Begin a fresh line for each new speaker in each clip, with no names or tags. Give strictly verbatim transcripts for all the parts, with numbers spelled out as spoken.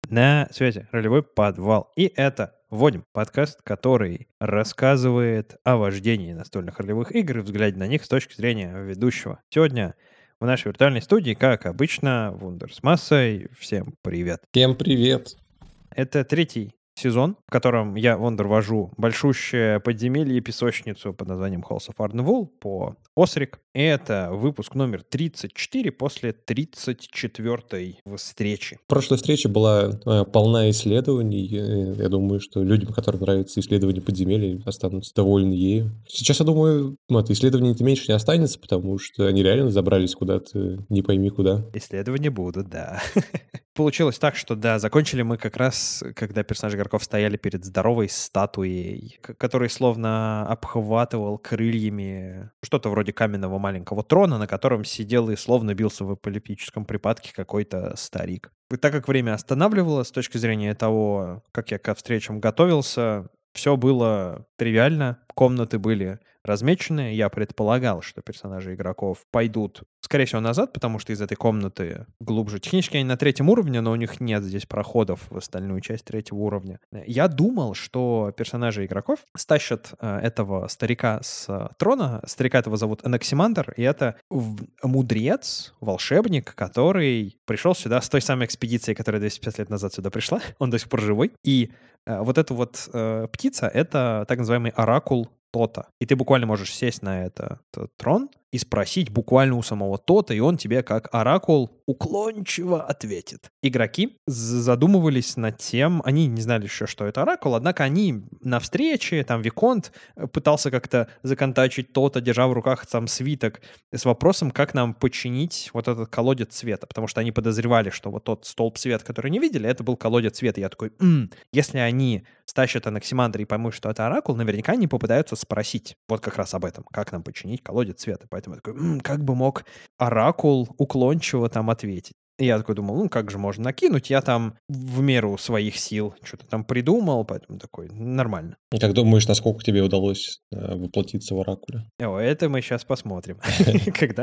На связи ролевой подвал. И это «Вводим» подкаст, который рассказывает о вождении настольных ролевых игр и взгляде на них с точки зрения ведущего. Сегодня в нашей виртуальной студии, как обычно, Вундер с Массой. Всем привет.
Всем привет.
Это третий сезон, в котором я, Вондер, вожу большущее подземелье и песочницу под названием Halls of Ardenwold по Осрик. И это выпуск номер тридцать четыре после тридцать четвёртой встречи.
Прошлая встреча была э, полна исследований. Э, Я думаю, что людям, которым нравятся исследования подземелья, останутся довольны ею. Сейчас, я думаю, ну, это исследований-то меньше не останется, потому что они реально забрались куда-то, не пойми куда.
Исследования будут, да. Получилось так, что да, закончили мы как раз, когда персонажи игроков стояли перед здоровой статуей, к- который словно обхватывал крыльями что-то вроде каменного маленького трона, на котором сидел и словно бился в эпилептическом припадке какой-то старик. И так как время останавливалось с точки зрения того, как я ко встречам готовился, все было тривиально, комнаты были размечены. Я предполагал, что персонажи игроков пойдут, скорее всего, назад, потому что из этой комнаты глубже. Технически они на третьем уровне, но у них нет здесь проходов в остальную часть третьего уровня. Я думал, что персонажи игроков стащат э, этого старика с э, трона. Старика этого зовут Анаксимандр, и это в- мудрец, волшебник, который пришел сюда с той самой экспедиции, которая двести пятьдесят лет назад сюда пришла. Он до сих пор живой. И э, вот эта вот э, птица — это так называемый оракул Тота. И ты буквально можешь сесть на этот, этот трон и спросить буквально у самого Тота, и он тебе как оракул уклончиво ответит. Игроки з- задумывались над тем, они не знали еще, что это оракул, однако они на встрече, там Виконт э, пытался как-то законтачить Тота, держа в руках сам свиток, с вопросом, как нам починить вот этот колодец света, потому что они подозревали, что вот тот столб света, который не видели, это был колодец света. И я такой, «М, если они стащат Анаксимандра и поймут, что это оракул, наверняка они попытаются спросить вот как раз об этом, как нам починить колодец света. Поэтому я такой, «М, как бы мог оракул уклончиво там ответить?» И я такой думал, ну как же можно накинуть? Я там в меру своих сил что-то там придумал, поэтому такой, нормально.
И как думаешь, насколько тебе удалось э, воплотиться в оракуле?
О, это мы сейчас посмотрим, когда.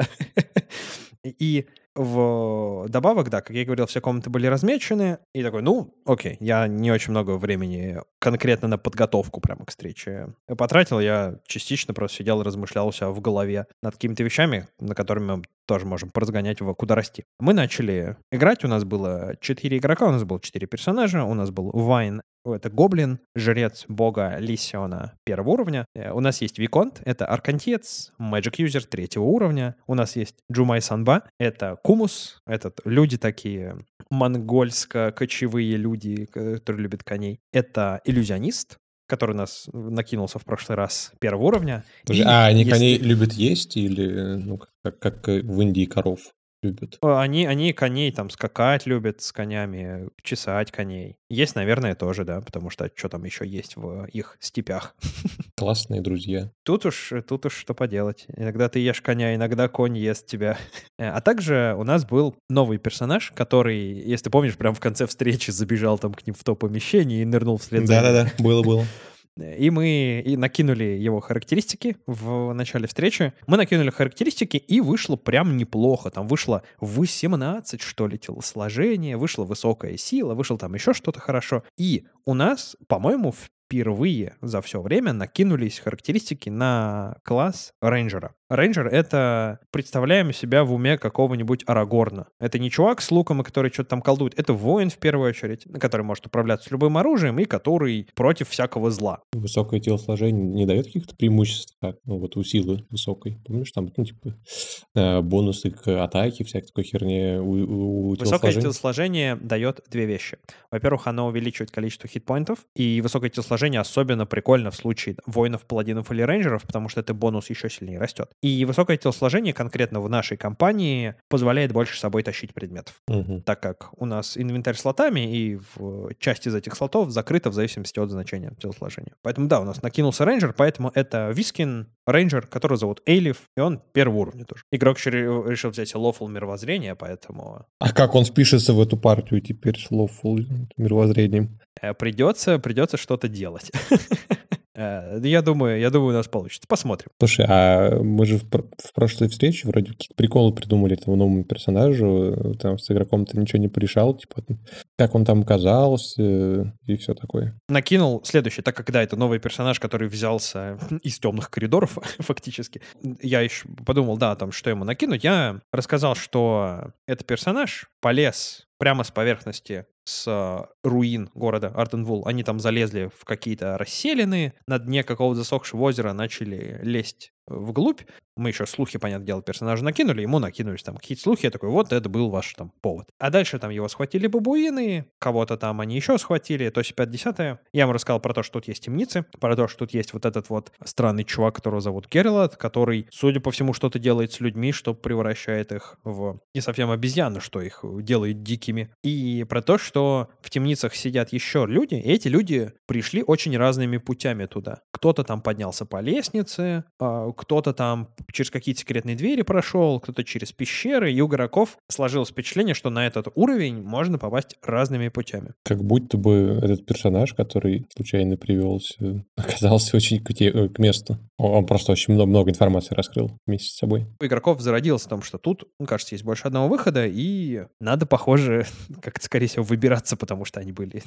И в добавок, да, как я говорил, все комнаты были размечены, и такой, ну, окей, я не очень много времени конкретно на подготовку прямо к встрече потратил, я частично просто сидел и размышлял у себя в голове над какими-то вещами, на которыми мы тоже можем поразгонять его, куда расти. Мы начали играть, у нас было четыре игрока, у нас было четыре персонажа, у нас был Вайн, это гоблин, жрец бога Лисиона первого уровня. Э, У нас есть Виконт, это аркантиец, Magic User третьего уровня. У нас есть Джумай Санба, это Кумус, этот люди такие монгольско-кочевые люди, которые любят коней. Это иллюзионист, который у нас накинулся в прошлый раз первого уровня.
Подожди,
И
а они
если-
коней любят есть или, э, ну, как, как э, в Индии коров любят?
Э, Они, они коней там скакать любят с конями, чесать коней. Есть, наверное, тоже, да, потому что что там еще есть в их степях.
Классные друзья.
Тут уж, тут уж что поделать. Иногда ты ешь коня, иногда конь ест тебя. Э, А также у нас был новый персонаж, который, если ты помнишь, прям в конце встречи забежал там к ним в то помещение и нырнул вслед за ними.
Да-да-да, было-было.
И мы и накинули его характеристики в начале встречи. Мы накинули характеристики, и вышло прям неплохо. Там вышло восемнадцать, что ли, телосложение, вышла высокая сила, вышло там еще что-то хорошо. И у нас, по-моему, впервые за все время накинулись характеристики на класс рейнджера. Рейнджер — это, представляем себя в уме какого-нибудь Арагорна. Это не чувак с луком, и который что-то там колдует. Это воин, в первую очередь, который может управляться любым оружием и который против всякого зла.
Высокое телосложение не дает каких-то преимуществ, как, ну, вот у силы высокой. Помнишь, там, ну, типа, э, бонусы к атаке, всякой такой херне у, у
Высокое
телосложения?
телосложение дает две вещи. Во-первых, оно увеличивает количество хитпоинтов, и высокое телосложение особенно прикольно в случае воинов, паладинов или рейнджеров, потому что это бонус еще сильнее растет. И высокое телосложение конкретно в нашей компании позволяет больше с собой тащить предметов,
Мгм.
так как у нас инвентарь с слотами, и в часть из этих слотов закрыта в зависимости от значения телосложения. Поэтому да, у нас накинулся рейнджер, поэтому это Вискин рейнджер, который зовут Эйлиф, и он первого уровня тоже. Игрок еще ре- решил взять лофл мировоззрения, поэтому
А как он спишется в эту партию теперь с лоуфул мировоззрением?
э, придется, придется что-то делать. Э, Я думаю, я думаю, у нас получится. Посмотрим.
Слушай, а мы же в, пр- в прошлой встрече вроде какие-то приколы придумали этому новому персонажу. э, Там с игроком-то ничего не порешал, типа, м, как он там оказался э, и все такое.
Накинул следующее, так как, да, это новый персонаж, который взялся из темных коридоров, фактически. Я еще подумал, да, о том, что ему накинуть. Я рассказал, что этот персонаж полез прямо с поверхности, с а, руин города Арденвул. Они там залезли в какие-то расселины, на дне какого-то засохшего озера начали лезть вглубь. Мы еще слухи, понятное дело, персонажа накинули, ему накинулись там какие-то слухи, я такой, вот это был ваш там повод. А дальше там его схватили бабуины, кого-то там они еще схватили, то есть пятьдесят. Я ему рассказал про то, что тут есть темницы, про то, что тут есть вот этот вот странный чувак, которого зовут Гералат, который, судя по всему, что-то делает с людьми, что превращает их в не совсем обезьяны, что их делает дикими. И про то, что в темницах сидят еще люди, и эти люди пришли очень разными путями туда. Кто-то там поднялся по лестнице, а, кто-то там через какие-то секретные двери прошел, кто-то через пещеры, и у игроков сложилось впечатление, что на этот уровень можно попасть разными путями.
Как будто бы этот персонаж, который случайно привелся, оказался очень к, те- э, к месту. Он он просто очень много, много информации раскрыл вместе с собой.
У игроков зародилось в том, что тут, мне кажется, есть больше одного выхода, и надо, похоже, как-то, скорее всего, выбираться, потому что они были...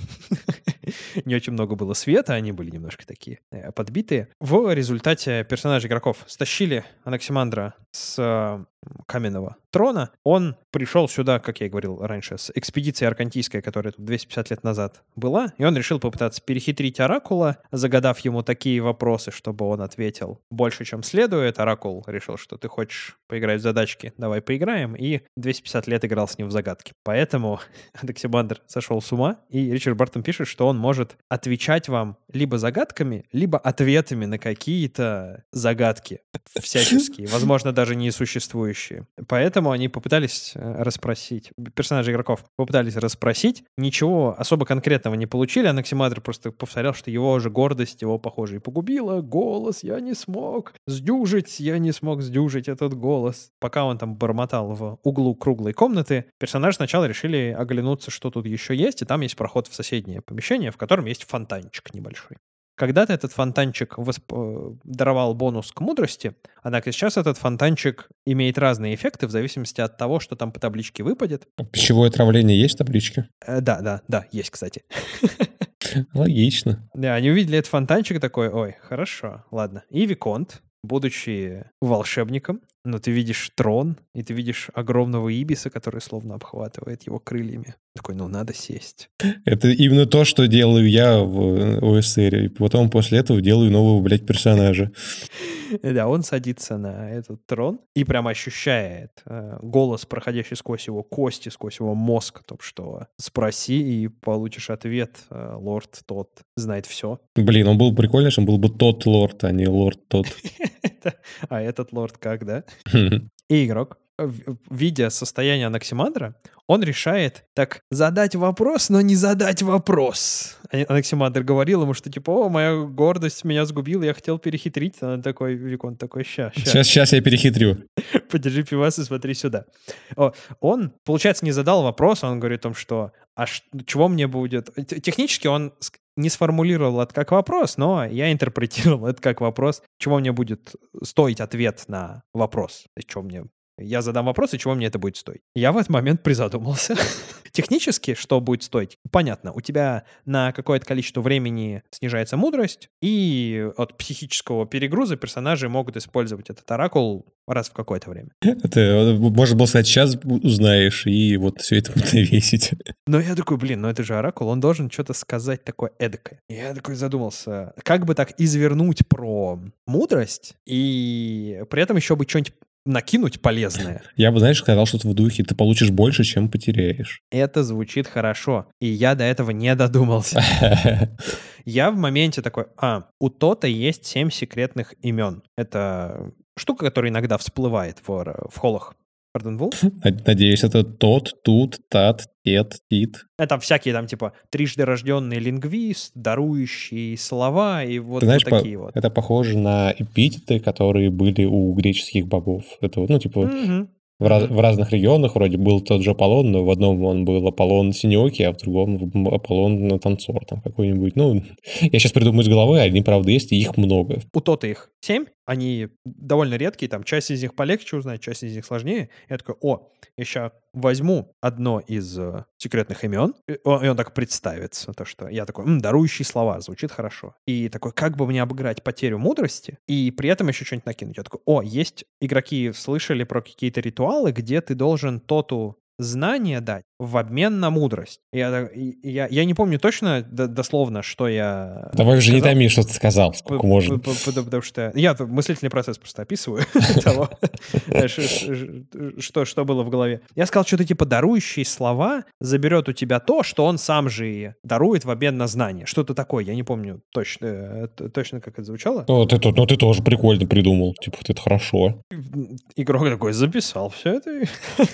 Не очень много было света, они были немножко такие э, подбитые. В результате персонажи игроков стащили Анаксимандра с э, каменного трона. Он пришел сюда, как я и говорил раньше, с экспедицией аркантийской, которая тут двести пятьдесят лет назад была, и он решил попытаться перехитрить Оракула, загадав ему такие вопросы, чтобы он ответил больше, чем следует. Оракул решил, что ты хочешь поиграть в задачки, давай поиграем, и двести пятьдесят лет играл с ним в загадки. Поэтому Анаксимандр сошел с ума, и Ричард Бартон пишет, что он может отвечать вам либо загадками, либо ответами на какие-то загадки всяческие, возможно, даже несуществующие. Поэтому они попытались э, расспросить, персонажи игроков попытались расспросить, ничего особо конкретного не получили, Анаксимандр просто повторял, что его же гордость его, похоже, и погубила. Голос я не смог сдюжить, я не смог сдюжить этот голос. Пока он там бормотал в углу круглой комнаты, персонажи сначала решили оглянуться, что тут еще есть, и там есть проход в соседнее помещение, в котором есть фонтанчик небольшой. Когда-то этот фонтанчик восп- э, даровал бонус к мудрости, однако сейчас этот фонтанчик имеет разные эффекты в зависимости от того, что там по табличке выпадет.
Пищевое отравление есть в табличке?
Э, Да, да, да, есть, кстати.
Логично.
Да, они увидели этот фонтанчик такой, ой, хорошо, ладно. И Виконт, будучи волшебником, но ты видишь трон, и ты видишь огромного ибиса, который словно обхватывает его крыльями. Такой, ну надо сесть.
Это именно то, что делаю я в о эс эр. И потом после этого делаю нового, блядь, персонажа.
Да, он садится на этот трон и прям ощущает э, голос, проходящий сквозь его кости, сквозь его мозг, о том, что спроси и получишь ответ. э, Лорд тот знает все.
Блин, он был прикольный, если он был бы тот лорд, а не лорд тот.
А этот лорд как, да? И игрок, в- видя состояние Анаксимандра, он решает так задать вопрос, но не задать вопрос. А- Анаксимандр говорил ему, что типа, о, моя гордость меня сгубила, я хотел перехитрить. А он такой, Викон такой, ща, ща,
Сейчас, сейчас я перехитрю.
подержи пивас и смотри сюда. О, он, получается, не задал вопрос, он говорит о том, что а ш- чего мне будет... Т- Технически он ск- не сформулировал это как вопрос, но я интерпретировал это как вопрос, чего мне будет стоить ответ на вопрос. То есть, чего мне... Я задам вопрос, и чего мне это будет стоить. Я в этот момент призадумался. Технически, что будет стоить? Понятно, у тебя на какое-то количество времени снижается мудрость, и от психического перегруза персонажи могут использовать этот оракул раз в какое-то время.
Это, можно было сказать, сейчас узнаешь, и вот все это будет навесить.
Но я такой, блин, ну это же оракул, он должен что-то сказать такое эдакое. И я такой задумался, как бы так извернуть про мудрость, и при этом еще бы что-нибудь накинуть полезное.
Я бы, знаешь, сказал что-то в духе, ты получишь больше, чем потеряешь.
Это звучит хорошо, и я до этого не додумался. Я в моменте такой, а, у Тота есть семь секретных имен. Это штука, которая иногда всплывает в, в холлах Арденвул.
Надеюсь, это тот, тут, тат, тет, тит.
Это всякие там типа трижды рожденный лингвист, дарующий слова и вот,
Ты знаешь,
вот такие
по-
вот.
это похоже на эпитеты, которые были у греческих богов. Это вот, ну, типа,
Мгм.
в, раз,
Мгм.
в разных регионах вроде был тот же Аполлон, но в одном он был Аполлон Синеокий, а в другом Аполлон Танцор там какой-нибудь. Ну, я сейчас придумаю из головы, они, правда, есть, и их много.
У Тота их семь, они довольно редкие, там часть из них полегче узнать, часть из них сложнее. Я такой: о, я ща возьму одно из э, секретных имен, и он, и он так представится, то, что я такой: «М, дарующий слова, звучит хорошо. И такой, как бы мне обыграть потерю мудрости и при этом еще что-нибудь накинуть. Я такой: о, есть игроки слышали про какие-то ритуалы, где ты должен Тоту знание дать в обмен на мудрость. Я, так- и- и я, я не помню точно д- дословно, что я
Давай уже не
сказал.
томи, что ты сказал,
П-
сколько
п-
можно.
п- п- Потому что я тут мыслительный процесс просто описываю того, э, ш- ш- ш- что что было в голове. Я сказал что-то типа дарующие слова заберет у тебя то, что он сам же и дарует в обмен на знание. Что-то такое, я не помню точно, э, т- точно как это звучало.
Ну, ты, тут- ну, ты тоже прикольно придумал. Типа, вот это хорошо.
М, Игрок такой записал все это и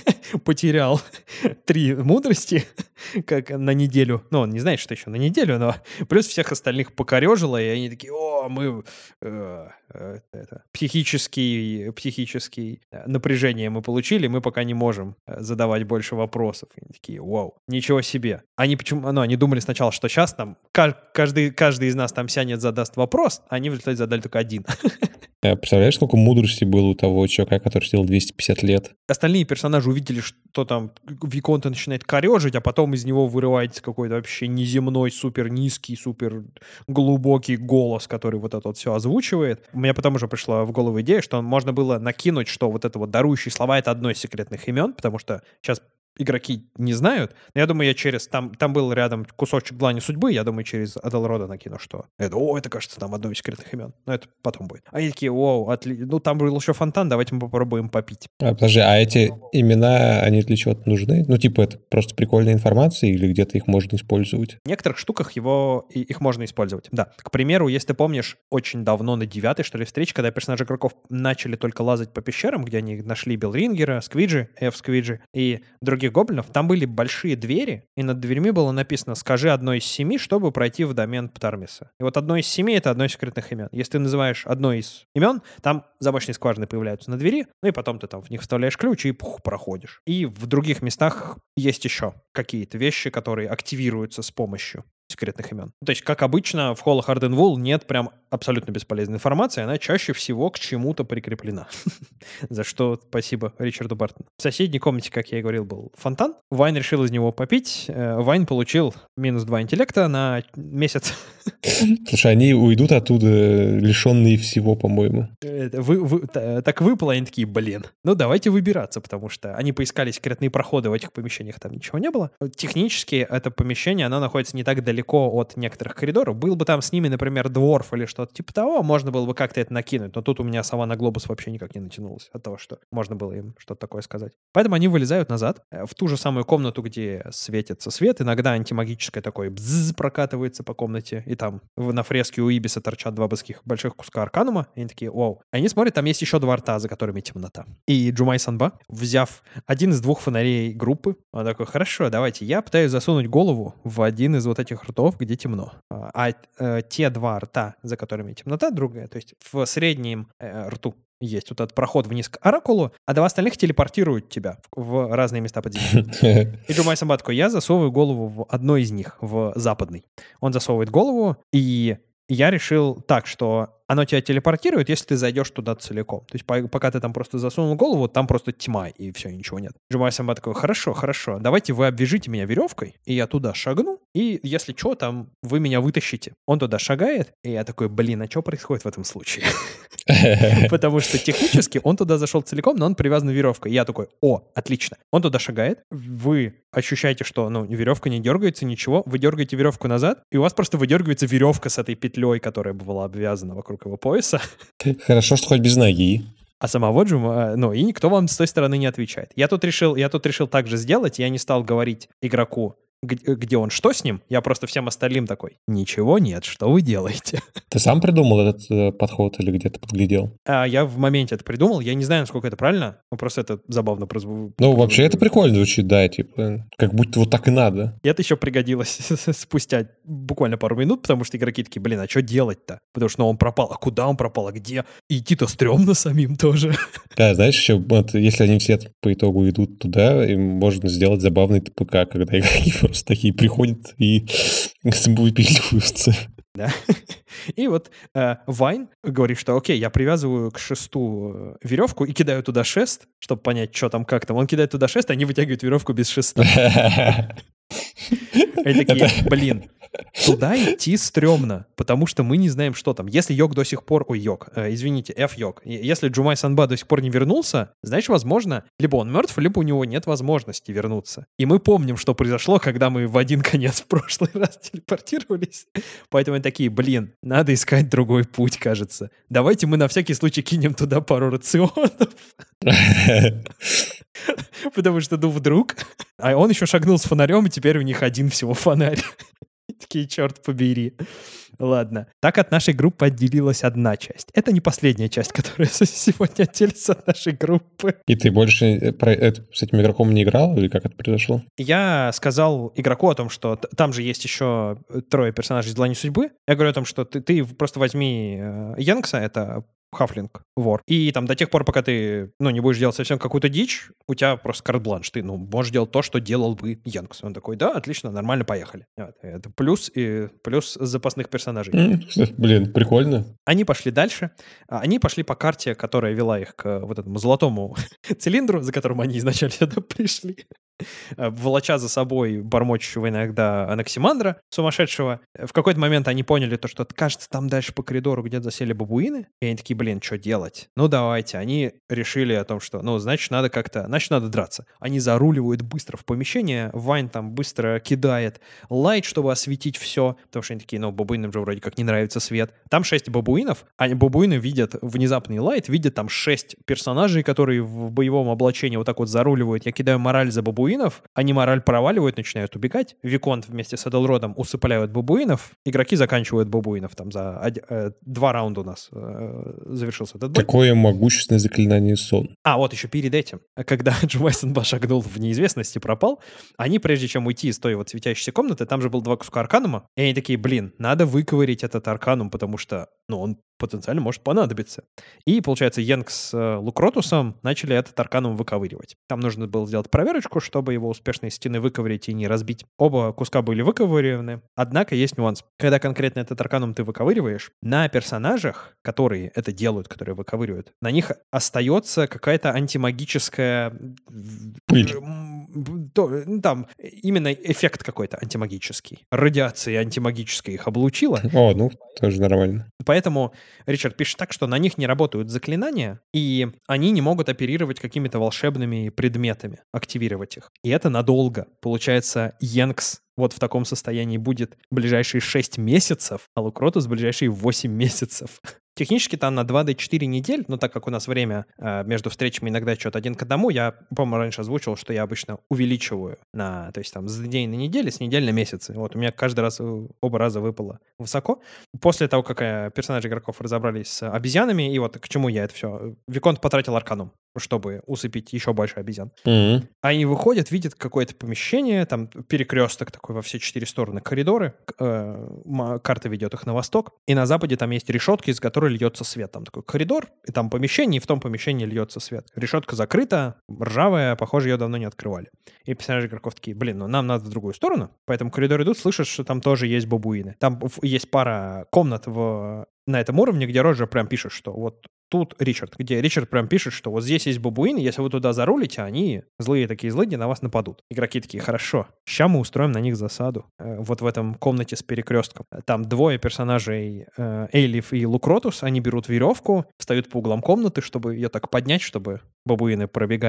потерял три мудрости как на неделю. Ну, он не знает, что еще на неделю, но плюс всех остальных покорежило, и они такие: о, мы э, э, это, психический, психический э, напряжение мы получили, мы пока не можем э, задавать больше вопросов. И они такие: вау, ничего себе. Они почему, ну, они думали сначала, что сейчас там ка- каждый, каждый из нас там сянет, задаст вопрос, а они в результате задали только один.
А представляешь, сколько мудрости было у того чувака, который сделал двести пятьдесят лет?
Остальные персонажи увидели, что там Виконта начинает корежить, а потом из него вырывается какой-то вообще неземной, супер низкий, супер глубокий голос, который вот это вот все озвучивает. У меня потом уже пришла в голову идея, что можно было накинуть, что вот это вот дарующие слова — это одно из секретных имен, потому что сейчас игроки не знают. Но я думаю, я через... Там, там был рядом кусочек длани судьбы, я думаю, через Аделрода накину, что это, о, это, кажется, там одно из секретных имен. Но это потом будет. Они такие: вау, отли... ну там был еще фонтан, давайте мы попробуем попить.
А, подожди, а эти имена, они для чего-то нужны? Ну, типа, это просто прикольная информация или где-то их можно использовать?
В некоторых штуках его, и- их можно использовать. Да. К примеру, если ты помнишь, очень давно, на девятой, что ли, встрече, когда персонажи игроков начали только лазать по пещерам, где они нашли Белрингера, Сквиджи, Эф Сквиджи и других гоблинов, там были большие двери, и над дверьми было написано: скажи одно из семи, чтобы пройти в домен Птармиса. И вот одно из семи — это одно из секретных имен. Если ты называешь одно из имен, там замочные скважины появляются на двери, ну и потом ты там в них вставляешь ключ и пух, проходишь. И в других местах есть еще какие-то вещи, которые активируются с помощью секретных имен. То есть, как обычно, в Холлах Арденвул нет прям абсолютно бесполезной информации, она чаще всего к чему-то прикреплена. За что спасибо Ричарду Бартону. В соседней комнате, как я и говорил, был фонтан. Вайн решил из него попить. Э, Вайн получил минус два интеллекта на месяц.
Слушай, они уйдут оттуда лишенные всего, по-моему.
Это вы- вы- та- так выпало, они такие: блин, ну давайте выбираться, потому что они поискали секретные проходы в этих помещениях, там ничего не было. Технически это помещение, оно находится не так далеко от некоторых коридоров. Был бы там с ними, например, дворф или что-то типа того, можно было бы как-то это накинуть, но тут у меня сова на глобус вообще никак не натянулась от того, что можно было им что-то такое сказать. Поэтому они вылезают назад э, в ту же самую комнату, где светится свет. Иногда антимагическое такое бзз прокатывается по комнате, и там в- на фреске у Ибиса торчат два больших, больших куска арканума, и они такие: вау. Они смотрят, там есть еще два рта, за которыми темнота. И Джумай Санба, взяв один из двух фонарей группы, он такой: хорошо, давайте, я пытаюсь засунуть голову в один из вот этих ртов, где темно. А, а, э, те два рта, за которыми темнота, другая, то есть в среднем э, рту есть вот этот проход вниз к оракулу, а два остальных телепортируют тебя в, в разные места подземелья. И Джумай Санба такой: я засовываю голову в одно из них, в западный. Он засовывает голову, и я решил так, что оно тебя телепортирует, если ты зайдешь туда целиком. То есть по- пока ты там просто засунул голову, там просто тьма, и все, ничего нет. Джумай Самба такой: хорошо, хорошо, давайте вы обвяжите меня веревкой, и я туда шагну, и если что, там вы меня вытащите. Он туда шагает, и я такой: блин, а что происходит в этом случае? Потому что технически он туда зашел целиком, но он привязан веревкой. Я такой: о, отлично. Он туда шагает, вы ощущаете, что, ну, веревка не дергается, ничего, вы дергаете веревку назад, и у вас просто выдергивается веревка с этой петлей, которая была обвязана вокруг его пояса.
Хорошо, что хоть без ноги.
А самого Джума, ну, и никто вам с той стороны не отвечает. Я тут решил, я тут решил так же сделать, я не стал говорить игроку: где, где он, что с ним, я просто всем остальным такой, ничего нет, что вы делаете?
Ты сам придумал этот э, подход или где-то подглядел?
А я в моменте это придумал, я не знаю, насколько это правильно, но просто это забавно прозвучало.
Ну, вообще это прикольно звучит, да, типа, как будто вот так и надо.
И это еще пригодилось спустя буквально пару минут, потому что игроки такие, блин, а что делать-то? Потому что ну, он пропал, а куда он пропал, а где? Идти-то стрёмно самим тоже.
Да, знаешь, еще, вот, если они все по итогу идут туда, им можно сделать забавный ТПК, когда игроки просто такие приходят и выпиливаются.
Да. И вот э, Вайн говорит, что окей, я привязываю к шесту веревку и кидаю туда шест, чтобы понять, что там, как там. Он кидает туда шест, а они вытягивают веревку без шеста. Они такие, блин, туда идти стрёмно, потому что мы не знаем, что там. Если Йог до сих пор... Ой, Йог, э, извините, F-Йог. Если Джумай Санба до сих пор не вернулся, значит, возможно, либо он мертв, либо у него нет возможности вернуться. И мы помним, что произошло, когда мы в один конец в прошлый раз телепортировались. Поэтому они такие, блин, надо искать другой путь, кажется. Давайте мы на всякий случай кинем туда пару рационов. Потому что, ну, вдруг... А он еще шагнул с фонарем, и теперь у них один всего фонарь. Такие, черт побери. Ладно. Так от нашей группы отделилась одна часть. Это не последняя часть, которая сегодня отделится от нашей группы.
И ты больше про это, с этим игроком не играл, или как это произошло?
Я сказал игроку о том, что там же есть еще трое персонажей из «Длани судьбы». Я говорю о том, что ты, ты просто возьми э, Янкса, это Хафлинг, вор. И там до тех пор, пока ты, ну, не будешь делать совсем какую-то дичь, у тебя просто карт-бланш. Ты, ну, можешь делать то, что делал бы Янкс. Он такой, да, отлично, нормально, поехали. Вот. Это плюс и плюс запасных персонажей.
Mm, блин, прикольно.
Они пошли дальше. Они пошли по карте, которая вела их к вот этому золотому цилиндру, за которым они изначально сюда пришли. Волоча за собой бормочущего иногда Анаксимандра сумасшедшего. В какой-то момент они поняли то, что, кажется, там дальше по коридору где-то засели бабуины. И они такие, блин, что делать? Ну, давайте. Они решили о том, что, ну, значит, надо как-то, значит, надо драться. Они заруливают быстро в помещение. Вайн там быстро кидает лайт, чтобы осветить все. Потому что они такие, ну, бабуинам же вроде как не нравится свет. Там шесть бабуинов. А бабуины видят внезапный лайт, видят там шесть персонажей, которые в боевом облачении вот так вот заруливают. Я кидаю мораль за бабуинов. Они мораль проваливают, начинают убегать. Виконт вместе с Эделродом усыпляют бабуинов. Игроки заканчивают бабуинов. Там за од... э, два раунда у нас э, завершился этот бой.
Какое могущественное заклинание сон.
А, вот еще перед этим, когда Джумай Санба шагнул в неизвестность и пропал, они, прежде чем уйти из той вот светящейся комнаты, там же был два куска арканума, и они такие, блин, надо выковырить этот арканум, потому что, ну, он потенциально может понадобиться. И, получается, Йенг с э, Лукротусом начали этот арканум выковыривать. Там нужно было сделать проверочку, чтобы его успешно из стены выковырить и не разбить. Оба куска были выковыриваны. Однако есть нюанс. Когда конкретно этот арканум ты выковыриваешь, на персонажах, которые это делают, которые выковыривают, на них остается какая-то антимагическая...
Пыль.
То, там именно эффект какой-то антимагический. Радиация антимагическая их облучила.
О, ну, тоже нормально.
Поэтому Ричард пишет так, что на них не работают заклинания, и они не могут оперировать какими-то волшебными предметами, активировать их. И это надолго. Получается, Йенкс вот в таком состоянии будет ближайшие шесть месяцев, а Лукротус ближайшие восемь месяцев. Технически там на два до четырёх недель, но так как у нас время э, между встречами иногда что-то один к одному, я, по-моему, раньше озвучивал, что я обычно увеличиваю на, то есть там с дней на неделю, с недель на месяцы. Вот у меня каждый раз, оба раза выпало высоко. После того, как э, персонажи игроков разобрались с обезьянами, и вот к чему я это все... Виконт потратил арканум, чтобы усыпить еще больше обезьян.
Mm-hmm.
Они выходят, видят какое-то помещение, там перекресток такой во все четыре стороны, коридоры, э, карта ведет их на восток, и на западе там есть решетки, из которой льется свет. Там такой коридор, и там помещение, и в том помещении льется свет. Решетка закрыта, ржавая, похоже, ее давно не открывали. И персонажи игроков такие, блин, ну нам надо в другую сторону, поэтому коридор идут, слышат, что там тоже есть бабуины. Там есть пара комнат в... на этом уровне, где Роджер прям пишет, что вот тут Ричард, где Ричард прям пишет, что вот здесь есть бабуины, если вы туда зарулите, они злые такие злыдни на вас нападут. Игроки такие, хорошо, сейчас мы устроим на них засаду. Э, вот в этом комнате с перекрестком. Там двое персонажей, э, Эйлиф и Лукротус, они берут веревку, встают по углам комнаты, чтобы ее так поднять, чтобы бабуины, пробегая,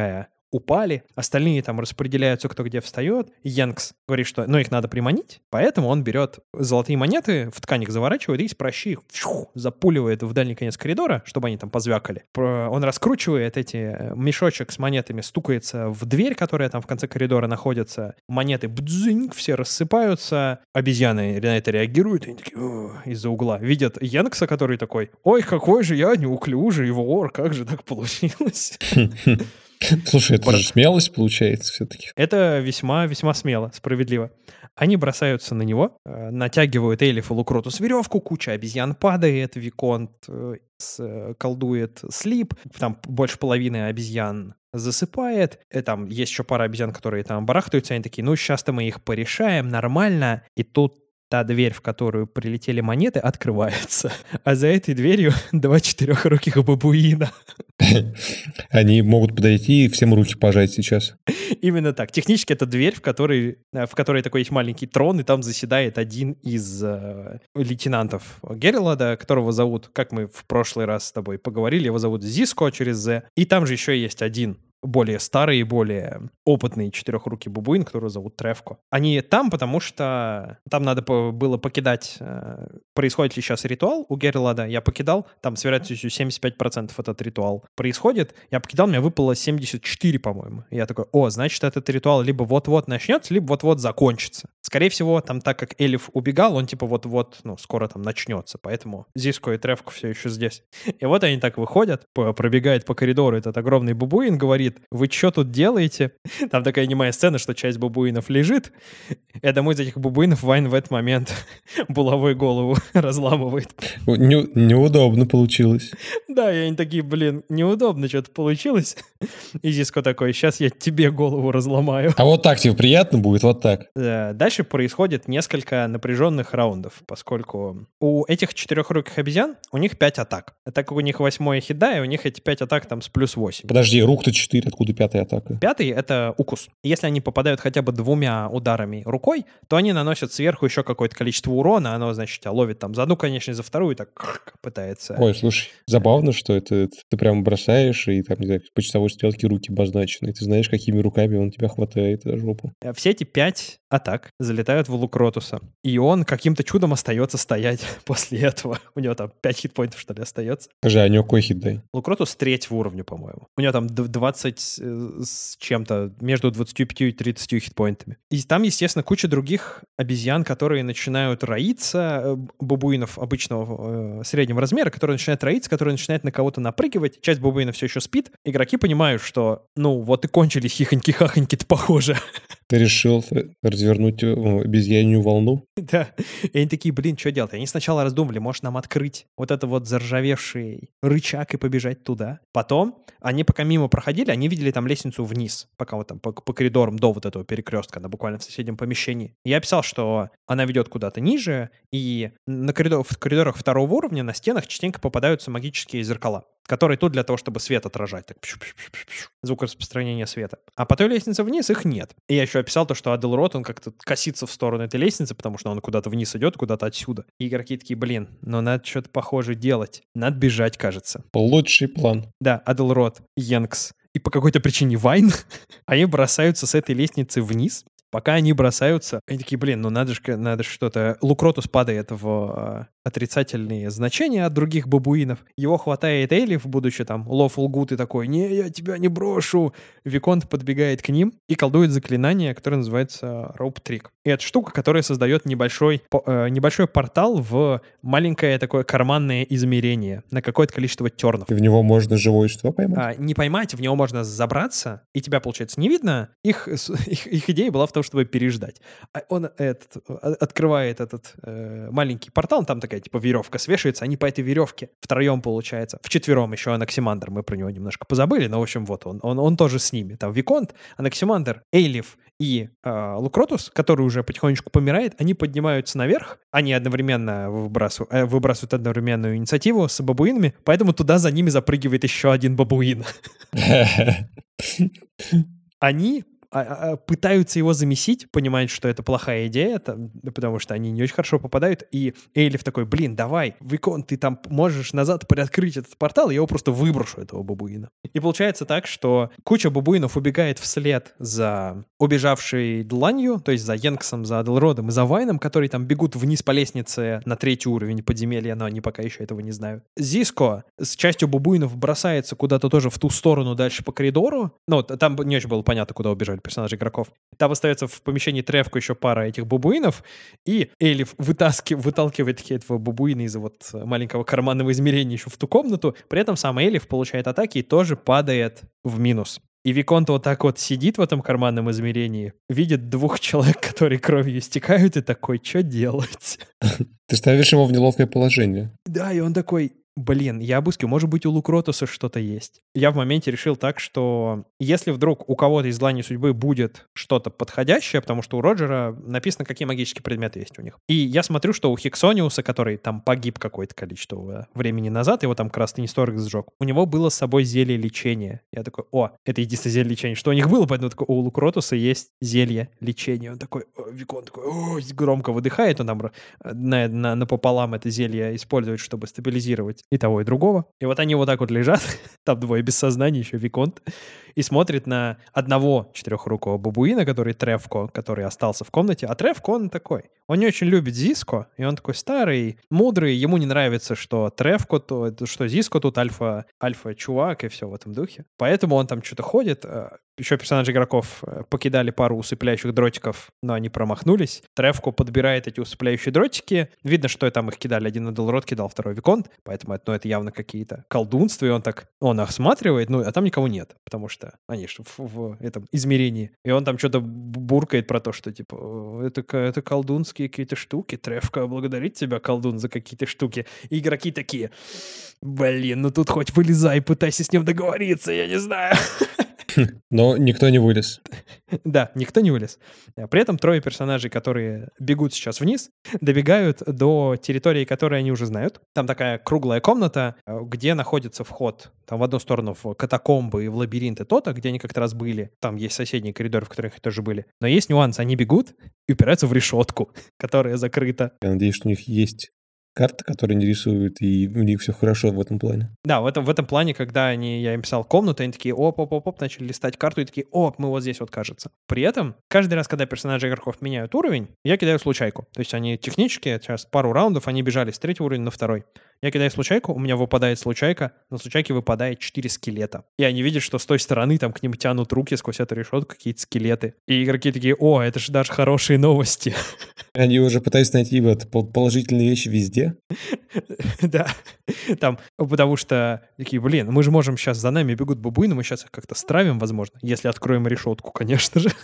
упали, остальные там распределяются, кто где встает. Янкс говорит, что ну, их надо приманить, поэтому он берет золотые монеты, в ткань их заворачивает и с прощи их фью, запуливает в дальний конец коридора, чтобы они там позвякали. Про- Он раскручивает эти э, мешочек с монетами, стукается в дверь, которая там в конце коридора находится. Монеты бдзинь, все рассыпаются. Обезьяны на это реагируют, и они такие «О», из-за угла. Видят Янкса, который такой: ой, какой же я неуклюжий вор, как же так получилось?
Слушай, это
Бр-
же смелость получается все-таки.
Это весьма-весьма смело, справедливо. Они бросаются на него, э, натягивают Элиф и Лукротус веревку, куча обезьян падает, Виконт э, с- э, колдует слип, там больше половины обезьян засыпает, и там есть еще пара обезьян, которые там барахтаются, они такие, ну, сейчас-то мы их порешаем, нормально, и тут та дверь, в которую прилетели монеты, открывается, а за этой дверью два четырехруких бабуина.
Они могут подойти и всем руки пожать сейчас.
Именно так. Технически это дверь, в которой, э, в которой такой есть маленький трон, и там заседает один из э, лейтенантов Герилада, которого зовут, как мы в прошлый раз с тобой поговорили, его зовут Зиско через «З». И там же еще есть один более старый и более опытный четырехрукий бабуин, которого зовут Тревко. Они там, потому что там надо по- было покидать, э, происходит ли сейчас ритуал у Герилада. Я покидал, там с вероятностью семьдесят пять процентов этот ритуал происходит. Я покидал, у меня выпало семьдесят четыре, по-моему. И я такой, о, значит, этот ритуал либо вот-вот начнется, либо вот-вот закончится. Скорее всего, там, так как Элиф убегал, он типа вот-вот, ну, скоро там начнется. Поэтому Зиско и Тревко все еще здесь. И вот они так выходят, по- пробегает по коридору этот огромный бабуин, говорит: вы что тут делаете? Там такая немая сцена, что часть бабуинов лежит, и одному из этих бабуинов Вайн в этот момент булавой голову разламывает.
Не- неудобно получилось.
Да, и они такие, блин, неудобно что-то получилось. И Зиско такой, сейчас я тебе голову разломаю.
А вот так тебе приятно будет, вот так.
Э, Дальше происходит несколько напряженных раундов, поскольку у этих четырехруких обезьян у них пять атак. А так как у них восьмой хитда, и у них эти пять атак там с плюс восемь.
Подожди, рук-то четыре, откуда пятая атака?
Пятый — это укус. Если они попадают хотя бы двумя ударами рукой, то они наносят сверху еще какое-то количество урона, оно, значит, тебя ловит там за одну конечность, за вторую, и так пытается.
Ой, слушай, забавно, что это, это ты прямо бросаешь, и там, не знаю, по часовой стрелке руки обозначены, и ты знаешь, какими руками он тебя хватает за жопу.
Э, Все эти пять атак залетают в Лукротуса, и он каким-то чудом остается стоять после этого. У него там пять хитпоинтов, что ли, остается.
Скажи, а у него какой хит дай?
Лукротус третьего уровня, по-моему. У него там д- двадцать э, с чем-то, между двадцатью пятью и тридцатью хитпоинтами. И там, естественно, куча других обезьян, которые начинают роиться, э, б- бабуинов обычного э, среднего размера, которые начинают роиться, которые начинают на кого-то напрыгивать. Часть бабуинов все еще спит. Игроки понимают, что, ну, вот и кончились хихоньки-хахоньки-то, похоже.
Ты решил э, развернуть э, обезьянью волну?
Да. И они такие, блин, что делать? Они сначала раздумали, может нам открыть вот это вот заржавевший рычаг и побежать туда. Потом они пока мимо проходили, они видели там лестницу вниз, пока вот там по, по коридорам до вот этого перекрестка, она буквально в соседнем помещении. Я писал, что она ведет куда-то ниже, и на коридор, в коридорах второго уровня на стенах частенько попадаются магические зеркала, которые тут для того, чтобы свет отражать. Так, пшу-пшу-пшу-пшу, звук распространения света. А по той лестнице вниз их нет. И я еще описал то, что Аделрот, он как-то косится в сторону этой лестницы, потому что он куда-то вниз идет, куда-то отсюда. И игроки такие, блин, ну надо что-то похоже делать. Надо бежать, кажется.
Лучший план.
Да, Аделрот, Янкс и по какой-то причине Вайн, они бросаются с этой лестницы вниз. Пока они бросаются, они такие, блин, ну надо же надо ж что-то... Лукротус падает в э, отрицательные значения от других бабуинов. Его хватает Элиф, будучи там lawful good, и такой, не, я тебя не брошу. Виконт подбегает к ним и колдует заклинание, которое называется Rope Trick. И это штука, которая создает небольшой, по- э, небольшой портал в маленькое такое карманное измерение на какое-то количество тернов.
И в него можно живое что поймать?
А, не поймать, в него можно забраться, и тебя, получается, не видно. Их, с- их, их идея была в том, чтобы переждать. А он этот, а- открывает этот э, маленький портал, там такая типа веревка свешивается, они по этой веревке втроем, получается. Вчетвером еще Анаксимандр, мы про него немножко позабыли, но, в общем, вот он, он, он тоже с ними. Там Виконт, Анаксимандр, Эйлиф и э, Лукротус, который уже потихонечку помирает, они поднимаются наверх, они одновременно выбрасывают, э, выбрасывают одновременную инициативу с бабуинами, поэтому туда за ними запрыгивает еще один бабуин. Они а, а, пытаются его замесить, понимают, что это плохая идея, там, да, потому что они не очень хорошо попадают, и Эйлиф такой, блин, давай, Викон, ты там можешь назад приоткрыть этот портал, я его просто выброшу, этого бабуина. И получается так, что куча бабуинов убегает вслед за убежавшей дланью, то есть за Йенксом, за Аделродом и за Вайном, которые там бегут вниз по лестнице на третий уровень подземелья, но они пока еще этого не знают. Зиско с частью бабуинов бросается куда-то тоже в ту сторону дальше по коридору. Ну, там не очень было понятно, куда убежали персонажи игроков. Там остается в помещении Тревко еще пара этих бабуинов, и Эйлиф вытаскив, выталкивает этого бабуина из вот маленького карманного измерения еще в ту комнату. При этом сам Эйлиф получает атаки и тоже падает в минус. И Виконт вот так вот сидит в этом карманном измерении, видит двух человек, которые кровью истекают, и такой, что делать?
Ты ставишь его в неловкое положение.
Да, и он такой, блин, я обыскиваю, может быть, у Лукротуса что-то есть. Я в моменте решил так, что если вдруг у кого-то из Длани Судьбы будет что-то подходящее, потому что у Роджера написано, какие магические предметы есть у них. И я смотрю, что у Хиксониуса, который там погиб какое-то количество времени назад, его там Красный Несторг сжег, у него было с собой зелье лечения. Я такой, о, это единственное зелье лечения, что у них было, поэтому такой, у Лукротуса есть зелье лечения. Он такой, Викон такой, ой, громко выдыхает, он там на, на, напополам это зелье использует, чтобы стабилизировать и того, и другого. И вот они вот так вот лежат, там двое без сознания, еще Виконт, и смотрит на одного четырехрукого бабуина, который Тревко, который остался в комнате. А Тревко, он такой, он не очень любит Зиско, и он такой старый, мудрый, ему не нравится, что Тревко, то, что Зиско тут альфа, альфа-чувак и все в этом духе. Поэтому он там что-то ходит. Еще персонажи игроков покидали пару усыпляющих дротиков, но они промахнулись. Тревко подбирает эти усыпляющие дротики. Видно, что там их кидали. Один Аделрод кидал, второй Виконт. Поэтому это, ну, это явно какие-то колдунства. И он так, он осматривает, ну, а там никого нет. Потому что они же в, в этом измерении. И он там что-то буркает про то, что, типа, это, это колдунские какие-то штуки. Тревко благодарит тебя, колдун, за какие-то штуки. И игроки такие, блин, ну тут хоть вылезай, пытайся с ним договориться, я не знаю.
Но никто не вылез.
Да, никто не вылез. При этом трое персонажей, которые бегут сейчас вниз, добегают до территории, которую они уже знают. Там такая круглая комната, где находится вход. Там в одну сторону в катакомбы и в лабиринты то-то, где они как-то раз были. Там есть соседние коридоры, в которых они тоже были. Но есть нюанс. Они бегут и упираются в решетку, которая закрыта.
Я надеюсь, что у них есть карты, которые не рисуют, и у них все хорошо в этом плане.
Да, в этом, в этом плане, когда они, я им писал комнату, они такие оп-оп-оп, начали листать карту и такие, оп, мы вот здесь вот, кажется. При этом, каждый раз, когда персонажи игроков меняют уровень, я кидаю случайку. То есть они технически, сейчас пару раундов, они бежали с третьего уровня на второй. Я кидаю случайку, у меня выпадает случайка, на случайке выпадает четыре скелета. И они видят, что с той стороны там к ним тянут руки сквозь эту решетку какие-то скелеты. И игроки такие, о, это же даже хорошие новости.
Они уже пытаются найти вот положительные вещи везде.
Да, там, потому что такие, блин, мы же можем сейчас, за нами бегут бабуины, мы сейчас их как-то стравим, возможно, если откроем решетку, конечно же.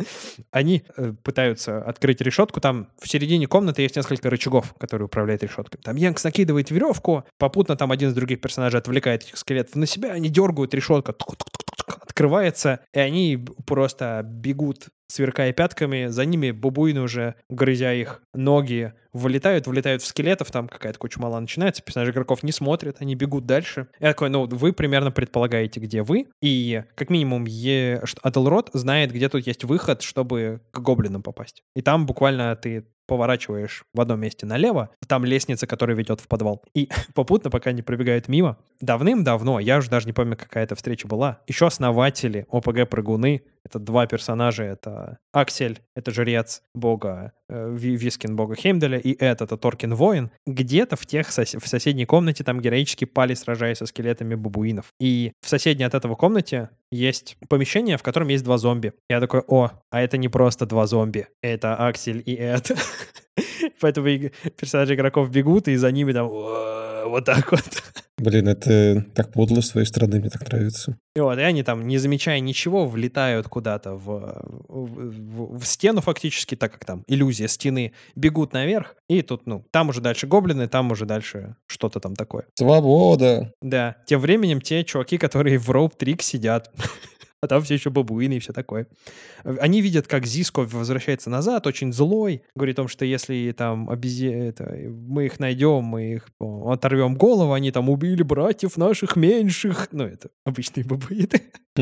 Они э, пытаются открыть решетку, там в середине комнаты есть несколько рычагов, которые управляют решеткой. Там Йенкс накидывает веревку, попутно там один из других персонажей отвлекает этих скелетов на себя, они дергают, решетка открывается, и они просто бегут, сверкая пятками, за ними бабуины уже, грызя их ноги, вылетают, вылетают в скелетов, там какая-то куча мала начинается, персонажи игроков не смотрят, они бегут дальше. Я такой, ну, вы примерно предполагаете, где вы, и как минимум е... Аделрод знает, где тут есть выход, чтобы к гоблинам попасть. И там буквально ты поворачиваешь в одном месте налево, там лестница, которая ведет в подвал. И попутно, пока они пробегают мимо, давным-давно, я уже даже не помню, какая это встреча была, еще основатели ОПГ-прыгуны, это два персонажа, это Аксель, это жрец бога, э, Вискин бога Хеймдаля, и этот, это Торкин воин, где-то в тех сос- в соседней комнате там героически пали, сражаясь со скелетами бабуинов. И в соседней от этого комнате есть помещение, в котором есть два зомби. Я такой, о, а это не просто два зомби, это Аксель и Эд. Поэтому персонажи игроков бегут, и за ними там вот так вот.
Блин, это так подло с твоей стороны, мне так нравится.
И вот, и они там, не замечая ничего, влетают куда-то в, в, в стену фактически, так как там иллюзия стены, бегут наверх, и тут, ну, там уже дальше гоблины, там уже дальше что-то там такое.
Свобода!
Да, тем временем те чуваки, которые в роуп-трик сидят, а там все еще бабуины и все такое. Они видят, как Зиско возвращается назад, очень злой, говорит о том, что если там обези... это, мы их найдем, мы их ну, оторвем голову, они там убили братьев наших меньших. Ну, это обычные бабуины.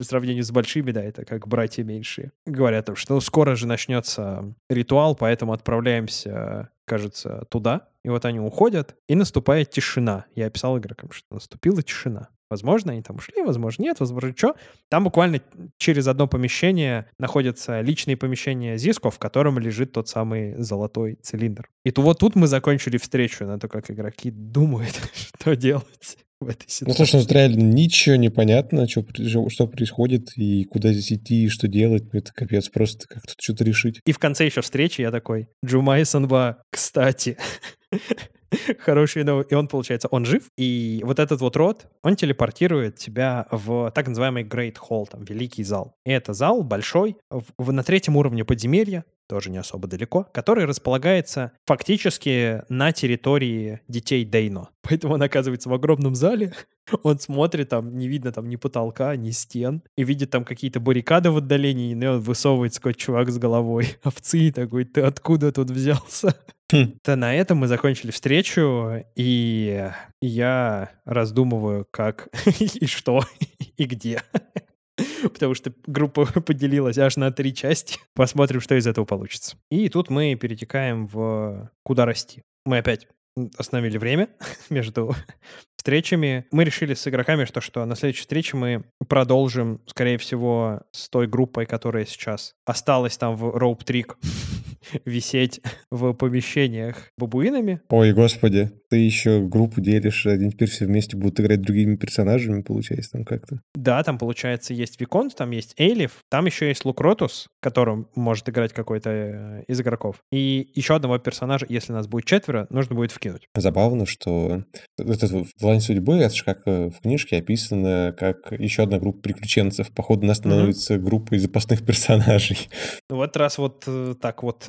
По сравнению с большими, да, это как братья меньшие. Говорят, о том, что ну, скоро же начнется ритуал, поэтому отправляемся, кажется, туда. И вот они уходят, и наступает тишина. Я описал игрокам, что наступила тишина. Возможно, они там ушли, возможно, нет, возможно, что. Там буквально через одно помещение находятся личные помещения Зиско, в котором лежит тот самый золотой цилиндр. И то вот тут мы закончили встречу на то, как игроки думают, что делать в этой
Ну, слушай, ну, тут
ситуации.
реально ничего не понятно, чё прижо что происходит и куда здесь идти, и что делать. Ну, это капец, просто как тут что-то решить.
И в конце еще встречи я такой: "Джумай-санба, кстати, хорошие ново" И он, получается, он жив, и вот этот вот род, он телепортирует тебя в так называемый Great Hall, там, великий зал. И это зал большой, в в на третьем уровне подземелья, тоже не особо далеко, который располагается фактически на территории детей Дейно. Поэтому он оказывается в огромном зале, он смотрит, там не видно там ни потолка, ни стен, и видит там какие-то баррикады в отдалении, и он высовывается какой-то чувак с головой овцы и такой: "Ты откуда тут взялся?"
Хм.
Да, на этом мы закончили встречу, и я раздумываю, как и что, и где. Потому что группа поделилась аж на три части. Посмотрим, что из этого получится. И тут мы перетекаем в "Куда расти". Мы опять, м, остановили время между встречами. Мы решили с игроками, что что на следующей встрече мы продолжим, скорее всего, с той группой, которая сейчас осталась там в Rope Trick висеть в помещениях бабуинами.
Ой, господи, ты еще группу делишь, они теперь все вместе будут играть другими персонажами, получается, там как-то.
Да, там, получается, есть Виконт, там есть Эйлиф, там еще есть Лукротус, которым может играть какой-то э, из игроков. И еще одного персонажа, если нас будет четверо, нужно будет вкинуть.
Забавно, что вот это вот в "Длань судьбы", это ж как, э, в книжке описано, как еще одна группа приключенцев. Походу, она
Мгм.
становится группой запасных персонажей.
Вот раз вот э, так вот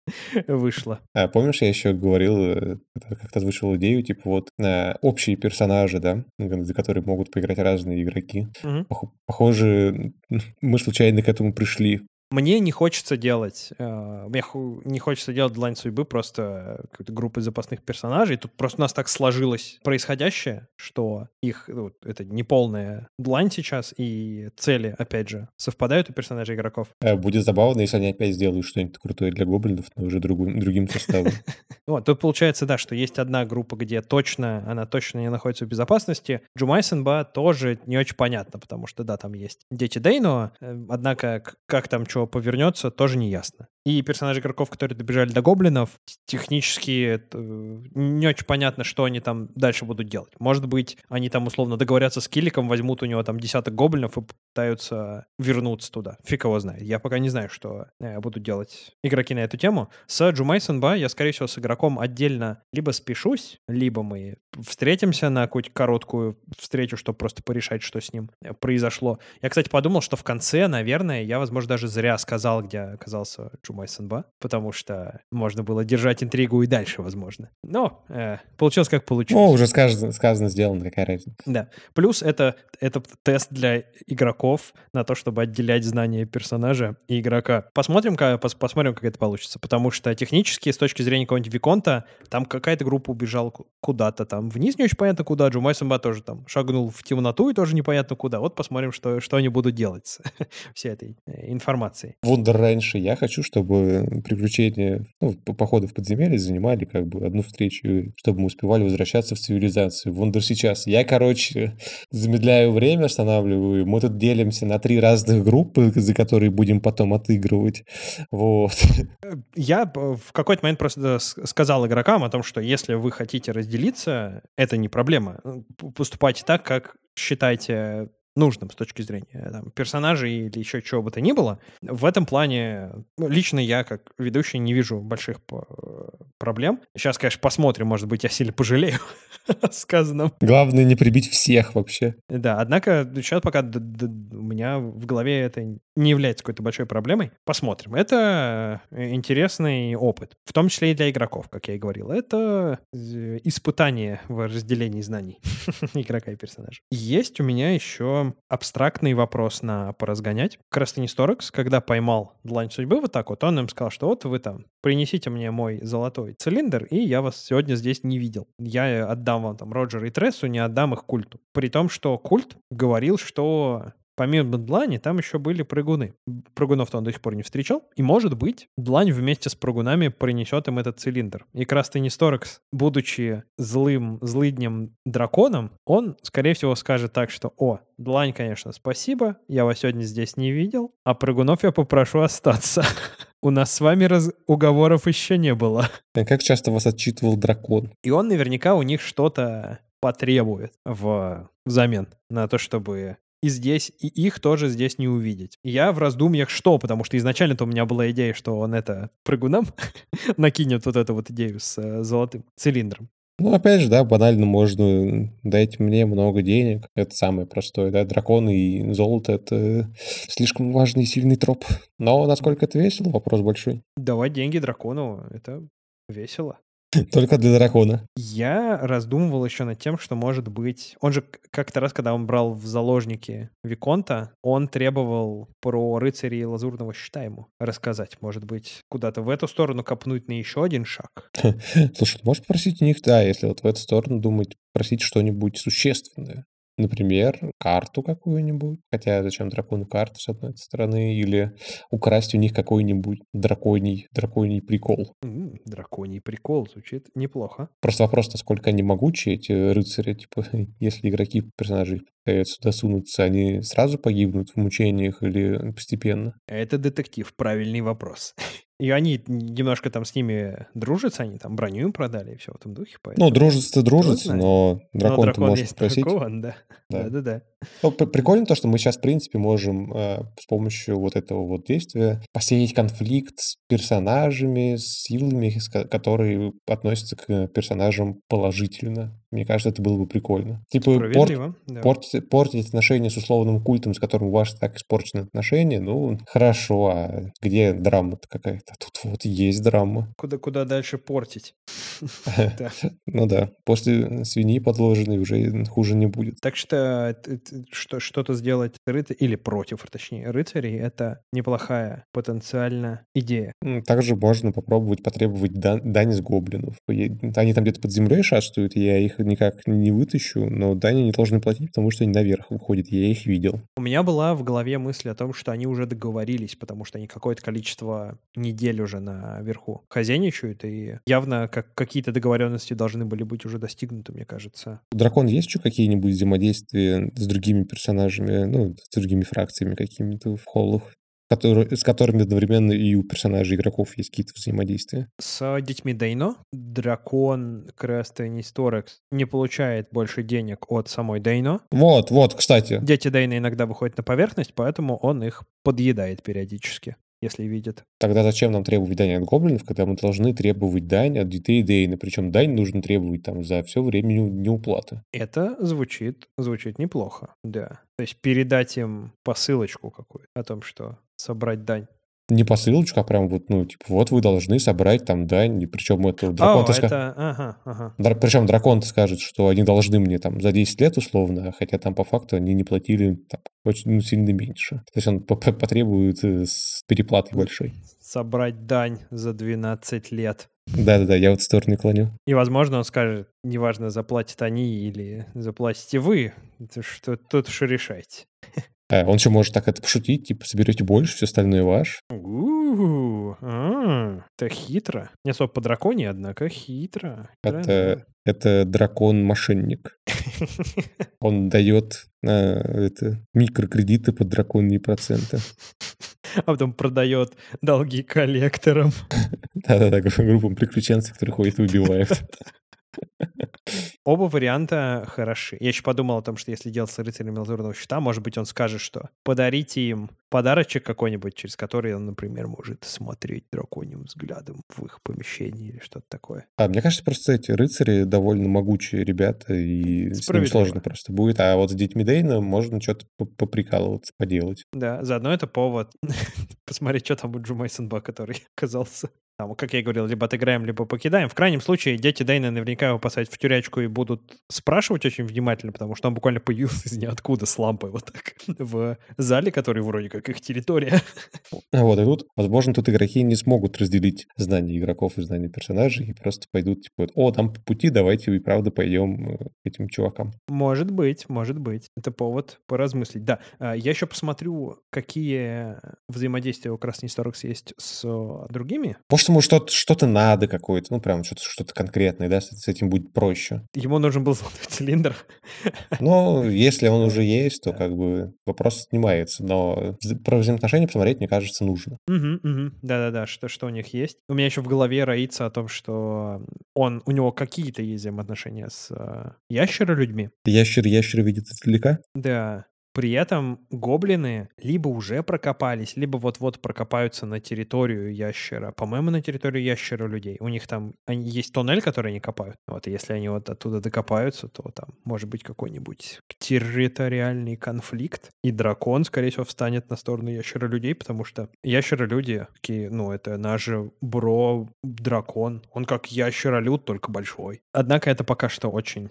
вышло.
А помнишь, я еще говорил, э, как-то как-то озвучивал идею, типа вот, э, общие персонажи, да, г за которые могут поиграть разные игроки.
Мгм.
Похо похоже, мы случайно к этому пришли.
Мне не хочется делать, э, мне ху- не хочется делать длань судьбы просто э, какой-то группой запасных персонажей. Тут просто у нас так сложилось происходящее, что их, ну, вот это неполная длань сейчас, и цели, опять же, совпадают у персонажей игроков.
Э, будет забавно, если они опять сделают что-нибудь крутое для гоблинов, но уже другим другим составом.
Вот, тут получается, да, что есть одна группа, где точно, она точно не находится в безопасности. Джумай-сэнба тоже не очень понятно, потому что, да, там есть дети Дейно, э, однако к- как там что повернется, тоже не ясно. И персонажи игроков, которые добежали до гоблинов, технически э, не очень понятно, что они там дальше будут делать. Может быть, они там условно договорятся с Килликом, возьмут у него там десяток гоблинов и попытаются вернуться туда. Фиг его знает. Я пока не знаю, что э, будут делать игроки на эту тему. С Джумай Сэнба я, скорее всего, с игроком отдельно либо спешусь, либо мы встретимся на какую-то короткую встречу, чтобы просто порешать, что с ним э, произошло. Я, кстати, подумал, что в конце, наверное, я, возможно, даже зря сказал, где оказался Джумай Сэнба, потому что можно было держать интригу и дальше, возможно. Но э, получилось, как
Ну,
получилось.
уже сказано сказано, сделано, какая разница.
Да. Плюс это, это тест для игроков на то, чтобы отделять знания персонажа и игрока. Посмотрим, как, пос- посмотрим, как это получится. Потому что технически, с точки зрения какого-нибудь Виконта, там какая-то группа убежала ку- куда-то там вниз, не очень понятно куда. Джумай Самба тоже там шагнул в темноту и тоже непонятно куда. Вот посмотрим, что, что они будут делать с всей этой э, информацией.
Вундер раньше. Я хочу, чтобы приключения, ну, по- походы в подземелье занимали как бы одну встречу, и чтобы мы успевали возвращаться в цивилизацию. Вундер сейчас. Я, короче, замедляю время, останавливаю. Мы тут делимся на три разных группы, за которые будем потом отыгрывать. Вот.
Я б- в какой-то момент просто с- сказал игрокам о том, что если вы хотите разделиться, это не проблема. Ну, п- Поступайте так, как считаете нужным с точки зрения там, персонажей или еще чего бы то ни было. В этом плане ну, лично я, как ведущий, не вижу больших п- проблем. Сейчас, конечно, посмотрим, может быть, я сильно пожалею о сказанном.
Главное не прибить всех вообще.
Да, однако сейчас пока д- д- у меня в голове это не является какой-то большой проблемой. Посмотрим. Это э, интересный опыт, в том числе и для игроков, как я и говорил. Это э, испытание в разделении знаний игрока и персонажа. Есть у меня еще абстрактный вопрос на поразгонять. Крастенис Торекс, когда поймал Длань Судьбы вот так вот, он им сказал, что вот вы там принесите мне мой золотой цилиндр, и я вас сегодня здесь не видел. Я отдам вам там Роджера и Трессу, не отдам их культу. При том, что культ говорил, что помимо длани, там еще были прыгуны. Прыгунов-то он до сих пор не встречал. И, может быть, длань вместе с прыгунами принесет им этот цилиндр. И Крастенисторакс, будучи злым, злыднем драконом, он, скорее всего, скажет так, что «О, длань, конечно, спасибо, я вас сегодня здесь не видел, а прыгунов я попрошу остаться». У нас с вами раз... уговоров еще не было.
А как часто вас отчитывал дракон?
И он наверняка у них что-то потребует в... взамен на то, чтобы и здесь, и их тоже здесь не увидеть. Я в раздумьях что, потому что изначально-то у меня была идея, что он это прыгунам накинет вот эту вот идею с э, золотым цилиндром.
Ну, опять же, да, банально можно дать мне много денег. Это самое простое, да. Драконы и золото — это слишком важный и сильный троп. Но насколько это весело, вопрос большой.
Давать деньги дракону — это весело.
Только для дракона.
Я раздумывал еще над тем, что, может быть... Он же к- как-то раз, когда он брал в заложники Виконта, он требовал про рыцарей Лазурного Щита ему рассказать. Может быть, куда-то в эту сторону копнуть на еще один шаг.
Слушай, можешь просить у них, да, если вот в эту сторону думать, просить что-нибудь существенное. Например, карту какую-нибудь. Хотя зачем дракону карту, с одной стороны, или украсть у них какой-нибудь драконий, драконий прикол.
М, драконий прикол звучит неплохо.
Просто вопрос, насколько они могучие, эти рыцари. Типа, если игроки, персонажи пытаются сюда сунуться, они сразу погибнут в мучениях или постепенно?
Это детектив, правильный вопрос. И они немножко там с ними дружатся, они там броню им продали и все в этом духе,
Ну,
поэтому...
дружится, дружится,
знает.
но
Но
дракон-то
дракон
может
есть
попросить.
дракон, да.
Да.
Да-да-да.
Ну, п- прикольно то, что мы сейчас, в принципе, можем э, с помощью вот этого вот действия посеять конфликт с персонажами, с силами, с ко- которые относятся к персонажам положительно. Мне кажется, это было бы прикольно. Типа порт,
Справедливо, да.
портить, портить отношения с условным культом, с которым у вас так испорчены отношения, ну, хорошо, а где драма-то какая-то? Тут вот есть драма.
Куда, куда дальше портить. Да.
Ну да, после свиньи подложенной уже хуже не будет.
Так что т- т- что- что-то сделать рыцарь, или против, точнее, рыцарей, это неплохая потенциально идея.
М, Также можно попробовать потребовать дан- дань с гоблинов. Е- Они там где-то под землей шастают, я их никак не вытащу, но дань они должны платить, потому что они наверх выходят, я их видел.
У меня была в голове мысль о том, что они уже договорились, потому что они какое-то количество недель уже наверху хозяйничают, и явно как какие-то договоренности должны были быть уже достигнуты, мне кажется.
У дракона есть еще какие-нибудь взаимодействия с другими персонажами, ну, с другими фракциями какими-то в холлах, которые, с которыми одновременно и у персонажей игроков есть какие-то взаимодействия?
С детьми Дейно дракон Крестонисторекс не получает больше денег от самой Дейно.
Вот, вот, кстати.
Дети Дейна иногда выходят на поверхность, поэтому он их подъедает периодически, если видит.
Тогда зачем нам требовать дань от гоблинов, когда мы должны требовать дань от детей Дейна? Причем дань нужно требовать там за все время неу- неуплаты.
Это звучит, звучит неплохо, да. То есть передать им посылочку какую-то о том, что собрать дань.
Не посылочку, а прям вот, ну, типа, вот вы должны собрать там дань, и причем это
О,
дракон-то ска-
это... Ага, ага.
Дра- Причем дракон скажет, что они должны мне там за десять лет условно, хотя там по факту они не платили там, очень ну, сильно меньше. То есть он по- по- потребует э, с переплатой большой.
Собрать дань за двенадцать лет.
Да-да-да, я в эту сторону и клоню.
И, возможно, он скажет, неважно, заплатят они или заплатите вы, это что тут уж решайте.
А, он еще может так это пошутить, типа, соберете больше, все остальное ваше.
У-у-у, а, это хитро. Не особо по драконе, однако хитро. Хитро,
Это, это дракон-мошенник. Он дает э, это, микрокредиты под драконьи проценты.
да. А потом продает долги коллекторам.
Да-да-да, гру- группам приключенцев, которые ходят и убивают.
Оба варианта хороши. Я еще подумал о том, что если делать с рыцарем Лазурного Щита, может быть, он скажет, что подарите им подарочек какой-нибудь, через который он, например, может смотреть драконьим взглядом в их помещении или что-то такое.
А, мне кажется, просто эти рыцари довольно могучие ребята, и с ними
Справедливо.
сложно просто будет. А вот с детьми Дейна можно что-то по- поприкалываться, поделать.
Да, заодно это повод посмотреть, что там у Джо Мейсонба, который оказался. Там, как я и говорил, либо отыграем, либо покидаем. В крайнем случае, дети Дейна наверняка его посадят в тюрячку и будут спрашивать очень внимательно, потому что он буквально появился из ниоткуда с лампой вот так в зале, который вроде как как их территория.
Вот, и тут, возможно, тут игроки не смогут разделить знания игроков и знания персонажей и просто пойдут, типа, о, там по пути, давайте и правда пойдем э, к этим чувакам.
Может быть, может быть. Это повод поразмыслить. Да, а, я еще посмотрю, какие взаимодействия у Красной Старокс есть с э, другими.
Может, ему что-то что-то надо какое-то, ну, прям что-то что-то конкретное, да, с, с этим будет проще.
Ему нужен был золотой цилиндр.
Но если он
Да,
уже есть, то
да.
как бы вопрос снимается. Но вза- про взаимоотношения посмотреть, мне кажется, нужно.
Мгм, мгм. Да-да-да, что, что у них есть. У меня еще в голове роится о том, что он, у него какие-то есть взаимоотношения с э, ящеролюдьми.
Ящер ящера видит издалека.
Да. При этом гоблины либо уже прокопались, либо вот-вот прокопаются на территорию ящера. По-моему, на территорию ящера людей. У них там они, есть тоннель, который они копают. Вот, и если они вот оттуда докопаются, то там может быть какой-нибудь территориальный конфликт. И дракон, скорее всего, встанет на сторону ящера людей, потому что ящеролюди, такие, ну, это наш же бро-дракон. Он как ящеролюд, только большой. Однако это пока что очень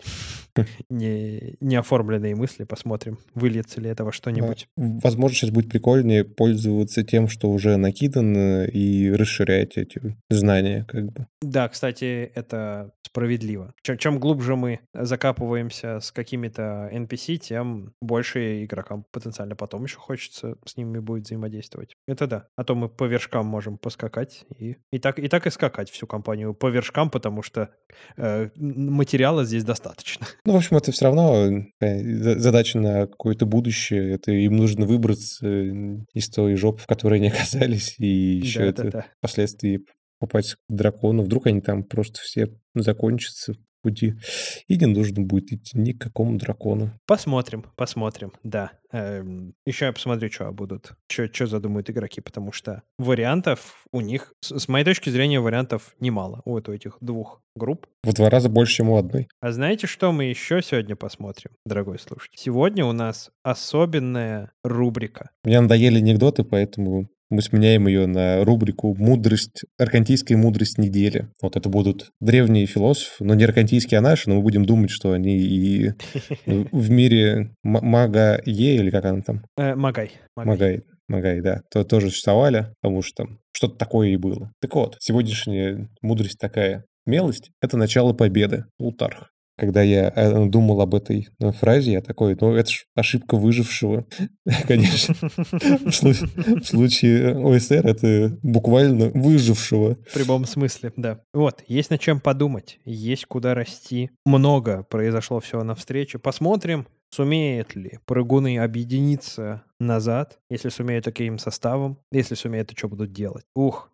не, не оформленные мысли. Посмотрим, выльется ли это во
А,
что-нибудь.
Возможно, сейчас будет прикольнее пользоваться тем, что уже накидано, и расширять эти знания, как бы.
Да, кстати, это справедливо. Чем, чем глубже мы закапываемся с какими-то эн пи си, тем больше игрокам потенциально потом еще хочется с ними будет взаимодействовать. Это да. А то мы по вершкам можем поскакать и, и, так, и так и скакать всю компанию по вершкам, потому что э, н- материала здесь достаточно.
Ну, в общем, это все равно э, за- задача на какое-то будущее. Это им нужно выбраться э, из той жопы, в которой они оказались, и еще это
Да-да-да.
впоследствии попасть к дракону. Вдруг они там просто все закончатся в пути, и не нужно будет идти ни к какому дракону.
Посмотрим, посмотрим, да. Эм, еще я посмотрю, что будут, что задумают игроки, потому что вариантов у них, с, с моей точки зрения, вариантов немало у вот у этих двух групп.
В два раза больше, чем у одной.
А знаете, что мы еще сегодня посмотрим, дорогой слушатель? Сегодня у нас особенная рубрика.
Мне надоели анекдоты, поэтому мы сменяем ее на рубрику «Мудрость», аркантийская мудрость недели. Вот это будут древние философы, но не аркантийские, а наши, но мы будем думать, что они и в в мире м- мага Е, или как она там,
Э, Магай, Магай.
Магай, Магай, да, то тоже существовали, потому что там что-то такое и было. Так вот, сегодняшняя мудрость такая. Смелость — это начало победы. Плутарх. Когда я э, думал об этой э, фразе, я такой, ну, это ж ошибка выжившего. Конечно. В слу- в случае о эс эр это буквально выжившего.
В прямом смысле, да. Вот, есть над чем подумать, есть куда расти. Много произошло всего на встрече. Посмотрим, сумеет ли прыгуны объединиться назад, если сумеют таким составом, если сумеют, то что будут делать. Ух,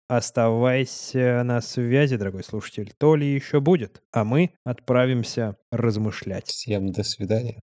оставайся на связи, дорогой слушатель, то ли еще будет, а мы отправимся размышлять.
Всем до свидания.